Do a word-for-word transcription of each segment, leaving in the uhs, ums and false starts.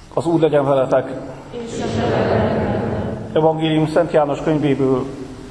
Az Úr legyen veletek! Evangélium Szent János könyvéből.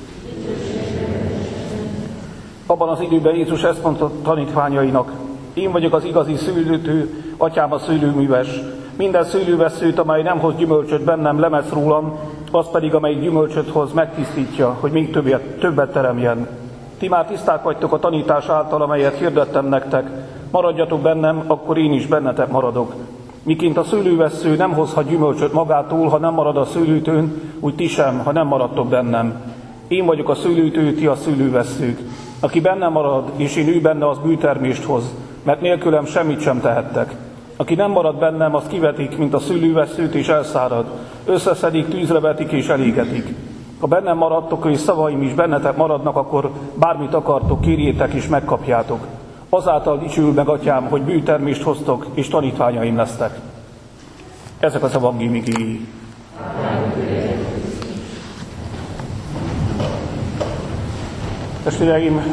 Abban az időben Jézus ezt mondta tanítványainak: én vagyok az igazi szőlőtő, atyám a szőlőműves. Minden szőlővesszőt, amely nem hoz gyümölcsöt, bennem lemez rólam, az pedig, amelyik gyümölcsöt hoz, megtisztítja, hogy még többet, többet teremjen. Ti már tiszták vagytok a tanítás által, amelyet hirdettem nektek. Maradjatok bennem, akkor én is bennetek maradok. Miként a szőlővessző nem hozhat gyümölcsöt magától, ha nem marad a szőlőtőn, úgy ti sem, ha nem maradtok bennem. Én vagyok a szőlőtő, ti a szőlővesszők. Aki bennem marad, és én ő benne, az bűtermést hoz, mert nélkülem semmit sem tehettek. Aki nem marad bennem, az kivetik, mint a szőlővesszőt, és elszárad. Összeszedik, tűzre vetik, és elégetik. Ha bennem maradtok, és szavaim is bennetek maradnak, akkor bármit akartok, kérjétek, és megkapjátok. Azáltal dicsőül meg atyám, hogy bűtermést hoztok, és tanítványaim lesztek. Ezek az evangélium igéi. Testvéreim,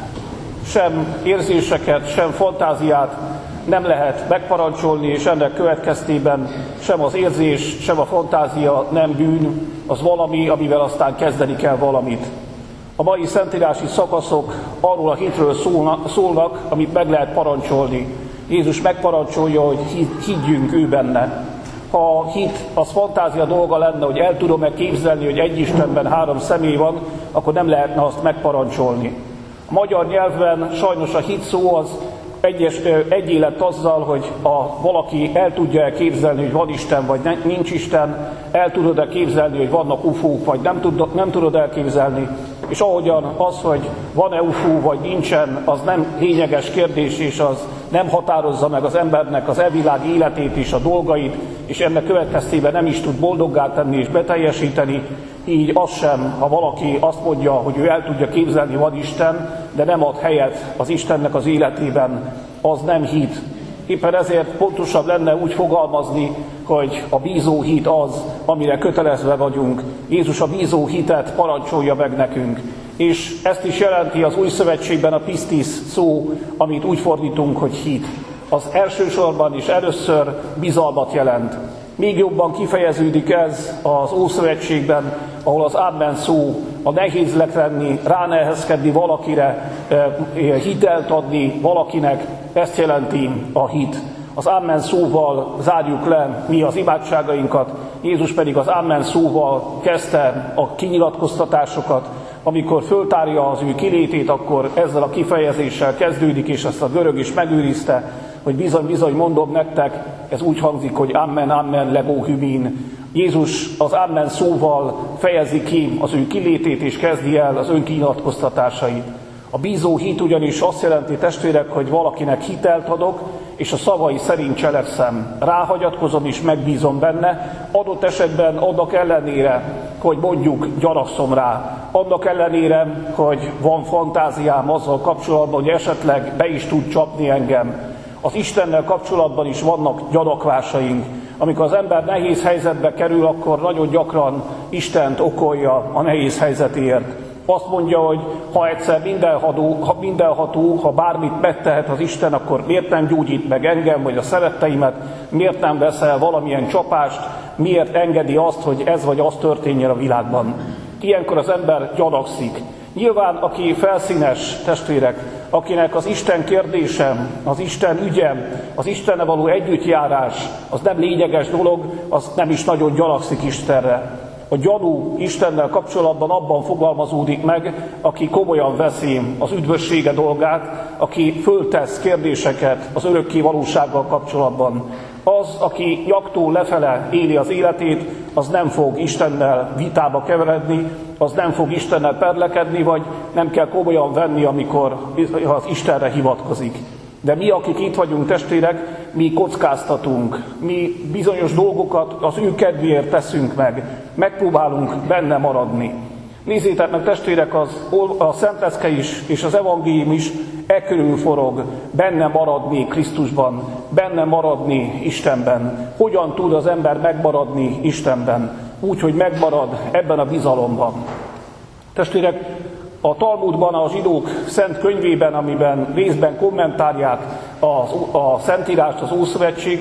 sem érzéseket, sem fantáziát nem lehet megparancsolni, és ennek következtében sem az érzés, sem a fantázia nem bűn, az valami, amivel aztán kezdeni kell valamit. A mai szentírási szakaszok arról a hitről szólnak, amit meg lehet parancsolni. Jézus megparancsolja, hogy higgyünk ő benne. Ha a hit az fantázia dolga lenne, hogy el tudom-e képzelni, hogy egy Istenben három személy van, akkor nem lehetne azt megparancsolni. A magyar nyelvben sajnos a hit szó az egyes, egy élet azzal, hogy a, valaki el tudja-e képzelni, hogy van Isten, vagy ne, nincs Isten, el tudod-e képzelni, hogy vannak ufók, vagy nem, tud, nem tudod elképzelni. És ahogyan az, hogy van-e ufó, vagy nincsen, az nem lényeges kérdés, és az nem határozza meg az embernek az evilág életét és a dolgait, és ennek következtében nem is tud boldoggá tenni és beteljesíteni, így az sem, ha valaki azt mondja, hogy ő el tudja képzelni, van Isten, de nem ad helyet az Istennek az életében, az nem hit. Éppen ezért pontosabb lenne úgy fogalmazni, hogy a bízó hit az, amire kötelezve vagyunk. Jézus a bízó hitet parancsolja meg nekünk. És ezt is jelenti az Új Szövetségben a pistis szó, amit úgy fordítunk, hogy hit. Az elsősorban és először bizalmat jelent. Még jobban kifejeződik ez az Ószövetségben, ahol az amen szó, a nehéznek lenni, ránehezkedni valakire, hitelt adni valakinek, ezt jelenti a hit. Az amen szóval zárjuk le mi az imádságainkat, Jézus pedig az amen szóval kezdte a kinyilatkoztatásokat. Amikor föltárja az ő kilétét, akkor ezzel a kifejezéssel kezdődik, és ezt a görög is megőrizte, hogy bizony-bizony mondom nektek, ez úgy hangzik, hogy amen, amen, legó hümin. Jézus az amen szóval fejezi ki az ő kilétét, és kezdi el az önkinyilatkoztatásait. A bízó hit ugyanis azt jelenti, testvérek, hogy valakinek hitelt adok, és a szavai szerint cselekszem. Ráhagyatkozom és megbízom benne, adott esetben annak ellenére, hogy mondjuk gyanakszom rá, annak ellenére, hogy van fantáziám azzal kapcsolatban, hogy esetleg be is tud csapni engem. Az Istennel kapcsolatban is vannak gyanakvásaink. Amikor az ember nehéz helyzetbe kerül, akkor nagyon gyakran Istent okolja a nehéz helyzetért. Azt mondja, hogy ha egyszer mindenható, ha, mindenható, ha bármit megtehet az Isten, akkor miért nem gyógyít meg engem, vagy a szeretteimet, miért nem veszel valamilyen csapást, miért engedi azt, hogy ez vagy az történjen a világban. Ilyenkor az ember gyanakszik. Nyilván, aki felszínes, testvérek, akinek az Isten kérdésem, az Isten ügyem, az Istennel való együttjárás, az nem lényeges dolog, az nem is nagyon gyanakszik Istenre. A gyanú Istennel kapcsolatban abban fogalmazódik meg, aki komolyan veszi az üdvössége dolgát, aki föltesz kérdéseket az örökké valósággal kapcsolatban. Az, aki nyaktól lefele éli az életét, az nem fog Istennel vitába keveredni, az nem fog Istennel perlekedni, vagy nem kell komolyan venni, amikor az Istenre hivatkozik. De mi, akik itt vagyunk, testvérek, mi kockáztatunk, mi bizonyos dolgokat az ő kedvéért teszünk meg, megpróbálunk benne maradni. Nézzétek meg, testvérek, az, a Szentlecke is és az evangélium is e körül forog, benne maradni Krisztusban, benne maradni Istenben. Hogyan tud az ember megmaradni Istenben? Úgy, hogy megmarad ebben a bizalomban. Testvérek, a Talmudban, a zsidók szent könyvében, amiben részben kommentálják a, a Szentírást, az Ószövetséget,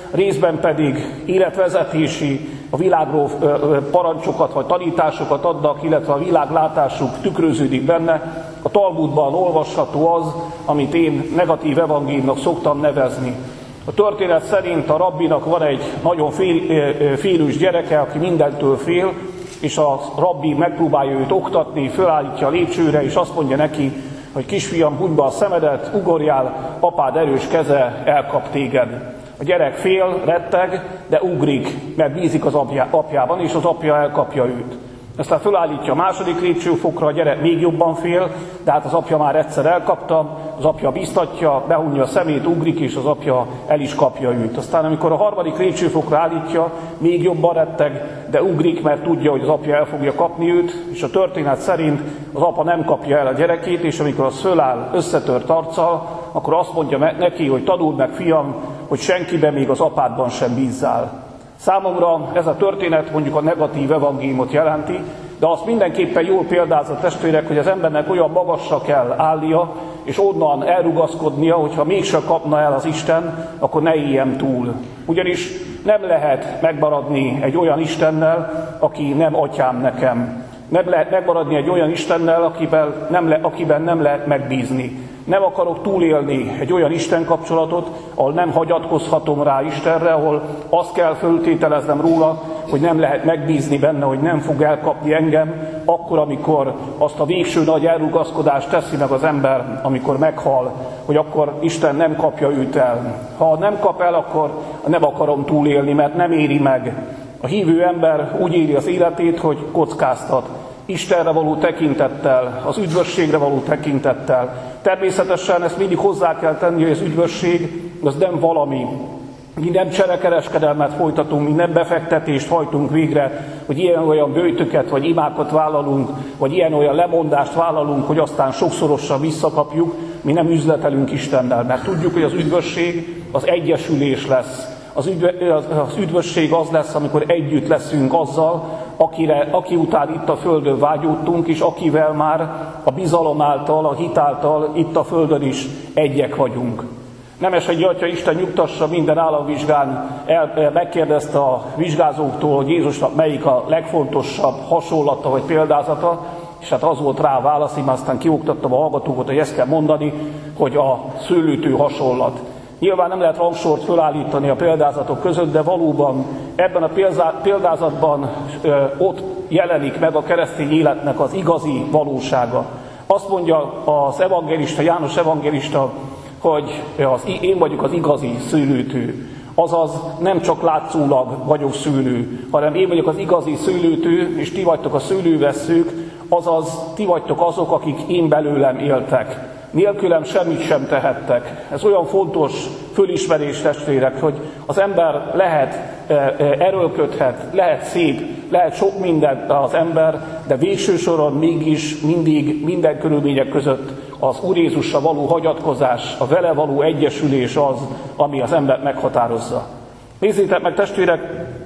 részben pedig életvezetési, a világról parancsokat vagy tanításokat adnak, illetve a világlátásuk tükröződik benne. A Talmudban olvasható az, amit én negatív evangéliumnak szoktam nevezni. A történet szerint a rabbinak van egy nagyon fél, félős gyereke, aki mindentől fél, és a rabbi megpróbálja őt oktatni, fölállítja a lépcsőre, és azt mondja neki, hogy kisfiam, húgyd be a szemedet, ugorjál, apád erős keze elkap téged. A gyerek fél, retteg, de ugrik, mert bízik az apja, apjában, és az apja elkapja őt. Aztán fölállítja a második lépcsőfokra, a gyerek még jobban fél, de hát az apja már egyszer elkapta, az apja biztatja, behunja a szemét, ugrik, és az apja el is kapja őt. Aztán amikor a harmadik lépcsőfokra állítja, még jobban retteg, de ugrik, mert tudja, hogy az apja el fogja kapni őt, és a történet szerint az apa nem kapja el a gyerekét, és amikor az föláll összetört arccal, akkor azt mondja neki, hogy tanuld meg, fiam, hogy senkiben, még az apádban sem bízzál. Számomra ez a történet mondjuk a negatív evangéliumot jelenti, de azt mindenképpen jól példázza, testvérek, hogy az embernek olyan magasra kell állnia, és onnan elrugaszkodnia, hogyha mégsem kapna el az Isten, akkor ne éljen túl. Ugyanis nem lehet megmaradni egy olyan Istennel, aki nem atyám nekem. Nem lehet megmaradni egy olyan Istennel, akiben nem, le, akiben nem lehet megbízni. Nem akarok túlélni egy olyan Isten kapcsolatot, ahol nem hagyatkozhatom rá Istenre, ahol azt kell föltételeznem róla, hogy nem lehet megbízni benne, hogy nem fog elkapni engem, akkor, amikor azt a végső nagy elrugaszkodást teszi meg az ember, amikor meghal, hogy akkor Isten nem kapja őt el. Ha nem kap el, akkor nem akarom túlélni, mert nem éri meg. A hívő ember úgy éli az életét, hogy kockáztat. Istenre való tekintettel, az üdvösségre való tekintettel. Természetesen ezt mindig hozzá kell tenni, hogy az üdvösség az nem valami. Mi nem cserekereskedelmet folytatunk, mi nem befektetést hajtunk végre, hogy ilyen-olyan böjtöket vagy imákat vállalunk, vagy ilyen-olyan lemondást vállalunk, hogy aztán sokszorosan visszakapjuk. Mi nem üzletelünk Istennel, mert tudjuk, hogy az üdvösség az egyesülés lesz. Az, üdv, az üdvösség az lesz, amikor együtt leszünk azzal, akire, aki után itt a földön vágyódtunk, és akivel már a bizalom által, a hit által itt a földön is egyek vagyunk. Nemes egy Atya Isten nyugtassa, minden államvizsgán el, megkérdezte a vizsgázóktól, hogy Jézusnak melyik a legfontosabb hasonlata vagy példázata, és hát az volt rá a válasz, én aztán kioktattam a hallgatókat, hogy ezt kell mondani, hogy a szőlőtő hasonlat. Nyilván nem lehet rangsort fölállítani a példázatok között, de valóban ebben a példázatban ö, ott jelenik meg a keresztény életnek az igazi valósága. Azt mondja az evangélista, János evangélista, hogy az, én vagyok az igazi szőlőtő. Azaz nem csak látszólag vagyok szőlő, hanem én vagyok az igazi szőlőtő, és ti vagytok a szőlővesszők, azaz ti vagytok azok, akik én belőlem éltek. Nélkülem semmit sem tehettek. Ez olyan fontos fölismerés, testvérek, hogy az ember lehet, erőlködhet, lehet szép, lehet sok minden az ember, de végső soron mégis mindig, minden körülmények között az Úr Jézusra való hagyatkozás, a vele való egyesülés az, ami az embert meghatározza. Nézzétek meg, testvérek,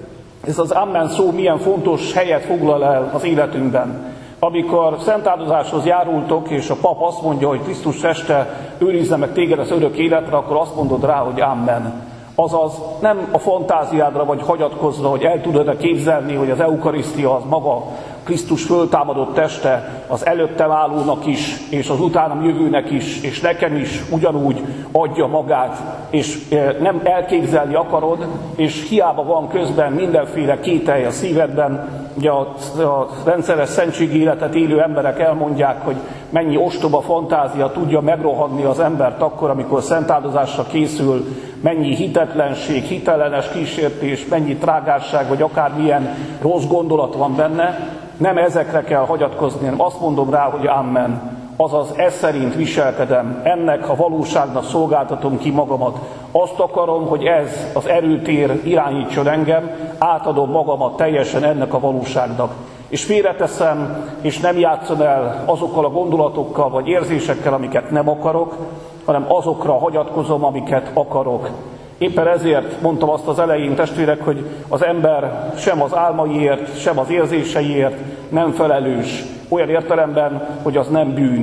ez az Amen szó milyen fontos helyet foglal el az életünkben. Amikor szentáldozáshoz járultok, és a pap azt mondja, hogy Krisztus teste őrizze meg téged az örök életre, akkor azt mondod rá, hogy Amen. Azaz nem a fantáziádra vagy hagyatkozva, hogy el tudod-e képzelni, hogy az eukarisztia az maga Krisztus föltámadott teste az előttem állónak is, és az utánam jövőnek is, és nekem is ugyanúgy adja magát, és nem elképzelni akarod, és hiába van közben mindenféle kételj a szívedben. Ugye a, a rendszeres szentségi életet élő emberek elmondják, hogy mennyi ostoba fantázia tudja megrohanni az embert akkor, amikor szentáldozásra készül, mennyi hitetlenség, hitellenes kísértés, mennyi trágárság, vagy akármilyen rossz gondolat van benne. Nem ezekre kell hagyatkozni, hanem azt mondom rá, hogy Amen. Azaz ez szerint viselkedem, ennek a valóságnak szolgáltatom ki magamat. Azt akarom, hogy ez az erőtér irányítson engem, átadom magamat teljesen ennek a valóságnak. És félreteszem, és nem játszom el azokkal a gondolatokkal vagy érzésekkel, amiket nem akarok, hanem azokra hagyatkozom, amiket akarok. Éppen ezért mondtam azt az elején, testvérek, hogy az ember sem az álmaiért, sem az érzéseiért nem felelős. Olyan értelemben, hogy az nem bűn.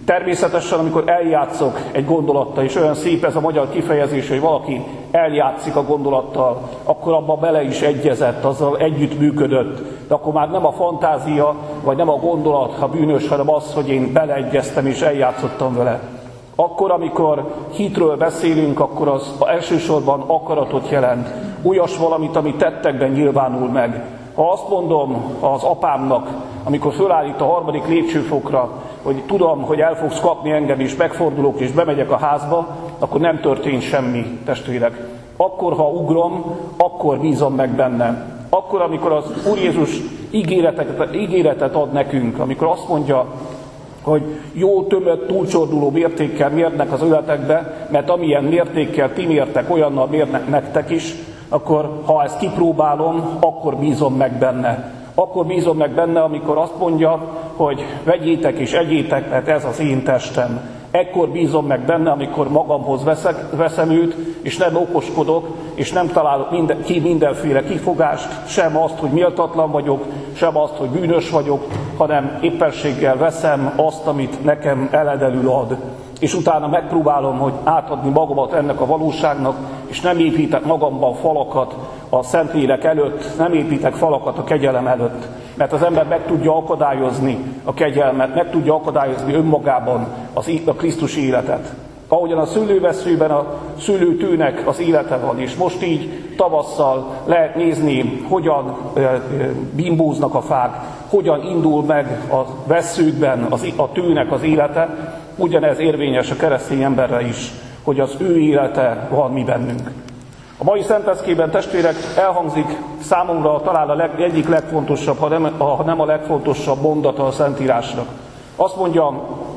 Természetesen, amikor eljátszok egy gondolattal, és olyan szép ez a magyar kifejezés, hogy valaki eljátszik a gondolattal, akkor abba bele is egyezett, azzal együtt működött. De akkor már nem a fantázia, vagy nem a gondolat, ha bűnös, hanem az, hogy én beleegyeztem és eljátszottam vele. Akkor, amikor hitről beszélünk, akkor az elsősorban akaratot jelent. Olyas valamit, ami tettekben nyilvánul meg. Ha azt mondom az apámnak, amikor fölállít a harmadik lépcsőfokra, hogy tudom, hogy el fogsz kapni engem, és megfordulok, és bemegyek a házba, akkor nem történt semmi, testvérek. Akkor, ha ugrom, akkor bízom meg benne. Akkor, amikor az Úr Jézus ígéretet, ígéretet ad nekünk, amikor azt mondja, hogy jó, tömött, túlcsorduló mértékkel mérnek az öletekbe, mert amilyen mértékkel ti mértek, olyannal mérnek nektek is, akkor ha ezt kipróbálom, akkor bízom meg benne. Akkor bízom meg benne, amikor azt mondja, hogy vegyétek és egyétek, mert ez az én testem. Ekkor bízom meg benne, amikor magamhoz veszek, veszem őt, és nem okoskodok, és nem találok minden, ki mindenféle kifogást, sem azt, hogy méltatlan vagyok, sem azt, hogy bűnös vagyok, hanem éppenséggel veszem azt, amit nekem eledelül ad. És utána megpróbálom, hogy átadni magamat ennek a valóságnak, és nem építek magamban falakat a Szentlélek előtt, nem építek falakat a kegyelem előtt. Mert az ember meg tudja akadályozni a kegyelmet, meg tudja akadályozni önmagában az, a Krisztus életet. Ahogyan a szőlőveszőben a szőlőtőnek az élete van, és most így tavasszal lehet nézni, hogyan bimbóznak a fák, hogyan indul meg a vesszőkben az, a tőnek az élete, ugyanez érvényes a keresztény emberre is, hogy az ő élete van mi bennünk. A mai szentleckében, testvérek, elhangzik számomra talán a leg, egyik legfontosabb, ha nem, ha nem a legfontosabb mondata a Szentírásnak. Azt mondja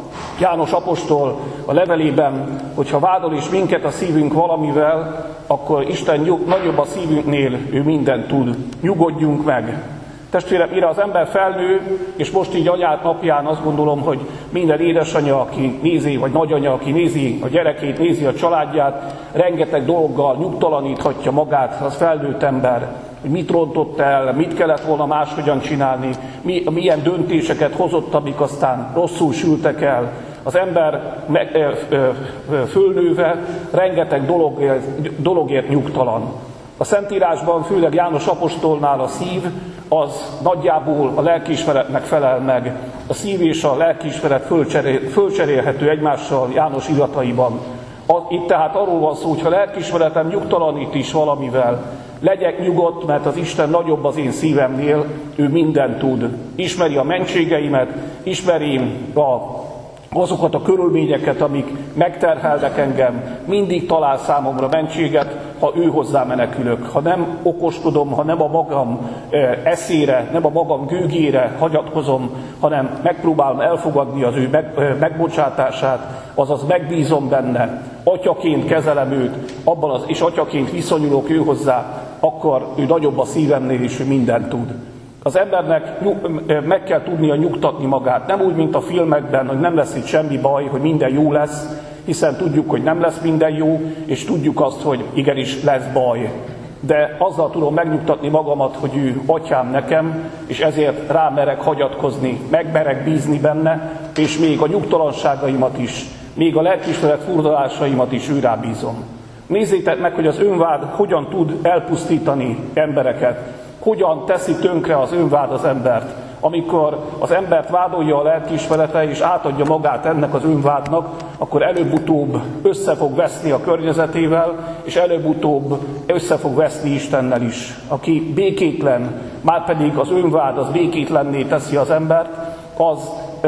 János apostol a levelében, hogy ha vádol is minket a szívünk valamivel, akkor Isten nyug, nagyobb a szívünknél, ő mindent tud. Nyugodjunk meg! Testvérem, mire az ember felnő, és most így anyát napján azt gondolom, hogy minden édesanyja, aki nézi, vagy nagyanya, aki nézi a gyerekét, nézi a családját, rengeteg dologgal nyugtalaníthatja magát, az felnőtt ember, hogy mit rontott el, mit kellett volna máshogyan csinálni, mi, milyen döntéseket hozott, amik aztán rosszul sültek el. Az ember meg, ö, ö, ö, fölnőve rengeteg dologért, dologért nyugtalan. A Szentírásban, főleg János apostolnál a szív, az nagyjából a lelkiismeretnek felel meg. A szív és a lelkiismeret fölcserél, fölcserélhető egymással János irataiban. Itt tehát arról van szó, hogy ha lelkiismeretem nyugtalanít is valamivel, legyek nyugodt, mert az Isten nagyobb az én szívemnél, ő mindent tud. Ismeri a mentségeimet, ismeri a azokat a körülményeket, amik megterhelnek engem, mindig talál számomra mentséget, ha ő hozzá menekülök. Ha nem okoskodom, ha nem a magam eszére, nem a magam gőgére hagyatkozom, hanem megpróbálom elfogadni az ő meg, megbocsátását, azaz megbízom benne, atyaként kezelem őt, abban az, és atyaként viszonyulok ő hozzá, akkor ő nagyobb a szívemnél is, ő mindent tud. Az embernek meg kell tudnia nyugtatni magát, nem úgy, mint a filmekben, hogy nem lesz itt semmi baj, hogy minden jó lesz, hiszen tudjuk, hogy nem lesz minden jó, és tudjuk azt, hogy igenis lesz baj. De azzal tudom megnyugtatni magamat, hogy ő atyám nekem, és ezért rámerek hagyatkozni, megmerek bízni benne, és még a nyugtalanságaimat is, még a lelkiismeret furdalásaimat is ő rábízom. Nézzétek meg, hogy az önvád hogyan tud elpusztítani embereket, hogyan teszi tönkre az önvád az embert. Amikor az embert vádolja a lelkiismerete és átadja magát ennek az önvádnak, akkor előbb-utóbb össze fog veszni a környezetével, és előbb-utóbb össze fog veszni Istennel is. Aki békétlen, márpedig az önvád az békétlenné teszi az embert, az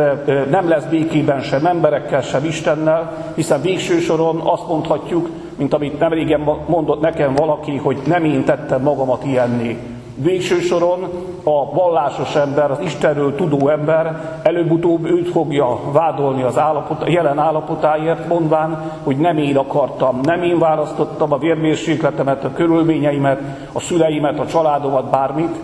nem lesz békében sem emberekkel, sem Istennel, hiszen végső soron azt mondhatjuk, mint amit nemrégen mondott nekem valaki, hogy nem én tettem magamat ilyenné. Végső soron a vallásos ember, az Istenről tudó ember előbb-utóbb őt fogja vádolni az állapot, jelen állapotáért, mondván, hogy nem én akartam, nem én választottam a vérmérsékletemet, a körülményeimet, a szüleimet, a családomat, bármit,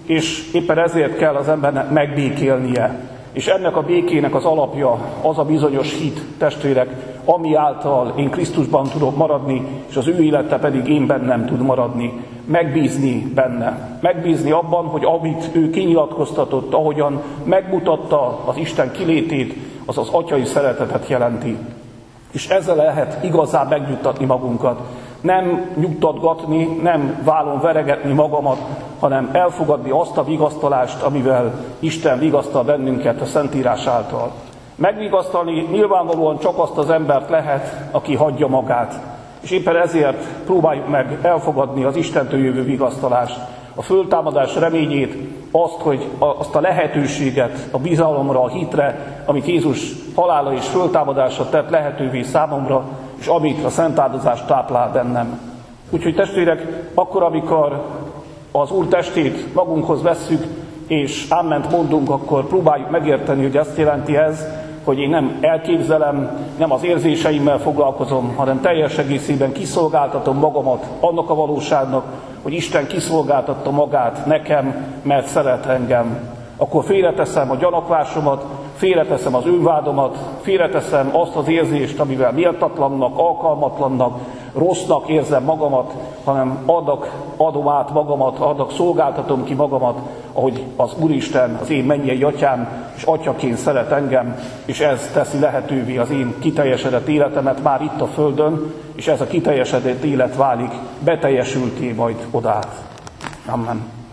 és éppen ezért kell az embernek megbékélnie. És ennek a békének az alapja az a bizonyos hit, testvérek, ami által én Krisztusban tudok maradni, és az ő élete pedig én bennem tud maradni. Megbízni benne. Megbízni abban, hogy amit ő kinyilatkoztatott, ahogyan megmutatta az Isten kilétét, az az atyai szeretetet jelenti. És ezzel lehet igazán megnyugtatni magunkat. Nem nyugtatgatni, nem vállon veregetni magamat, hanem elfogadni azt a vigasztalást, amivel Isten vigasztal bennünket a Szentírás által. Megvigasztalni nyilvánvalóan csak azt az embert lehet, aki hagyja magát. És éppen ezért próbáljuk meg elfogadni az Istentől jövő vigasztalást, a föltámadás reményét, azt, hogy azt a lehetőséget, a bizalomra, a hitre, amit Jézus halála és föltámadása tett lehetővé számomra, és amit a szent áldozás táplál bennem. Úgyhogy testvérek, akkor, amikor az Úr testét magunkhoz vesszük, és áment mondunk, akkor próbáljuk megérteni, hogy azt jelenti ez, hogy én nem elképzelem, nem az érzéseimmel foglalkozom, hanem teljes egészében kiszolgáltatom magamat annak a valóságnak, hogy Isten kiszolgáltatta magát nekem, mert szeret engem. Akkor félreteszem a gyanakvásomat, félreteszem az önvádomat, félreteszem azt az érzést, amivel méltatlannak, alkalmatlannak, rossznak érzem magamat, hanem adok, adom át magamat, adok, szolgáltatom ki magamat, ahogy az Úristen, az én mennyei atyám, és atyaként szeret engem, és ez teszi lehetővé az én kiteljesedett életemet már itt a földön, és ez a kiteljesedett élet válik beteljesülté majd odát. Amen.